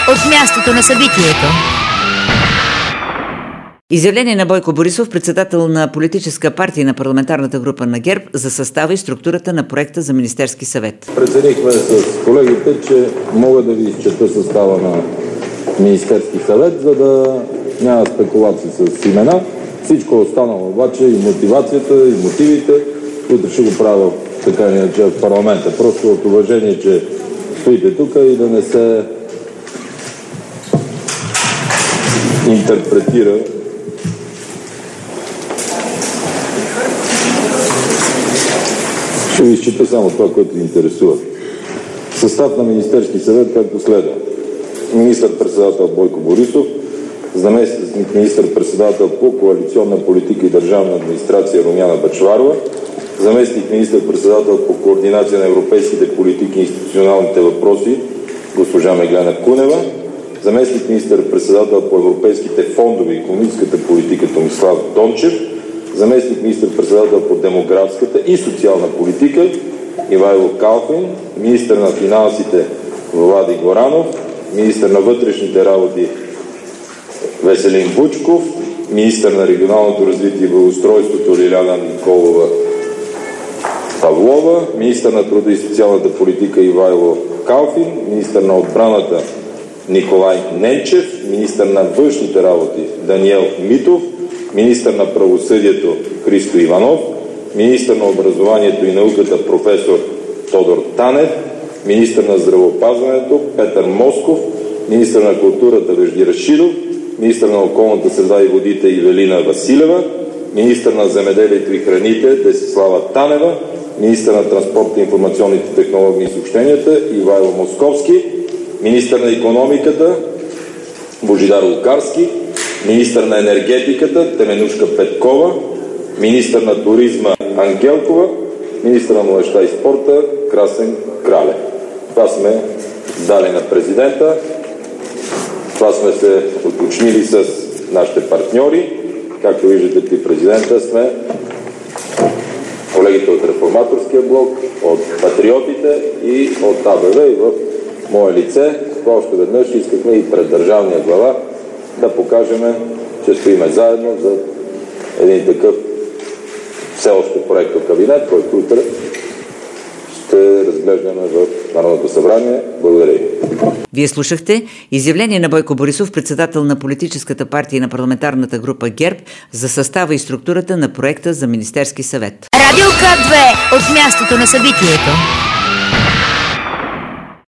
от мястото на събитието. Изявление на Бойко Борисов, председател на политическа партия на парламентарната група на ГЕРБ, за състава и структурата на проекта за Министерски съвет. Преценихме с колегите, че мога да ви изчета състава на Министерски съвет, за да няма спекулации с имена. Всичко останало обаче, и мотивацията, и мотивите, които ще го правя така или иначе в парламента. Просто от уважение, че стоите тук и да не се интерпретира ще ви изчита само това, което ви интересува. Състав на Министерски съвет, както следва. Министър-председател Бойко Борисов, заместник министър-председател по коалиционна политика и държавна администрация Румяна Бъчварова, заместник министър-председател по координация на европейските политики и институционалните въпроси госпожа Меглена Кунева, заместник министър-председател по европейските фондове и икономическата политика Томислав Дончев, заместник министър-председател по демографската и социална политика Ивайло Калфин, министър на финансите Влади Горанов, министър на вътрешните работи Веселин Вучков, министър на регионалното развитие и благоустройството Лиляна Николова Павлова, министър на труда и социалната политика Ивайло Калфин, министър на отбраната Николай Ненчев, министър на външните работи Даниел Митов, министър на правосъдието Христо Иванов, министър на образованието и науката професор Тодор Танев, министър на здравеопазването Петър Москов, министър на културата Вежди Рашидов, министър на околната среда и водите Ивелина Василева, министър на земеделието и храните Десислава Танева, министър на транспорта, информационните технологии и съобщенията Ивайло Московски, министър на икономиката Божидар Лукарски, министър на енергетиката Теменушка Петкова, министър на туризма Ангелкова, министър на младежта и спорта Красен Кралев. Това сме дали на президента. Това сме се уточнили с нашите партньори. Както виждате, при президента сме колегите от Реформаторския блок, от Патриотите и от АБВ, и в мое лице. Това още веднъж искахме и пред държавния глава да покажем, че стоиме заедно за един такъв все още проектокабинет, който утре ще разглеждаме в Народното събрание. Благодаря ви. Вие слушахте изявление на Бойко Борисов, председател на политическата партия на парламентарната група ГЕРБ, за състава и структурата на проекта за Министерски съвет. Радио К2 от мястото на събитието.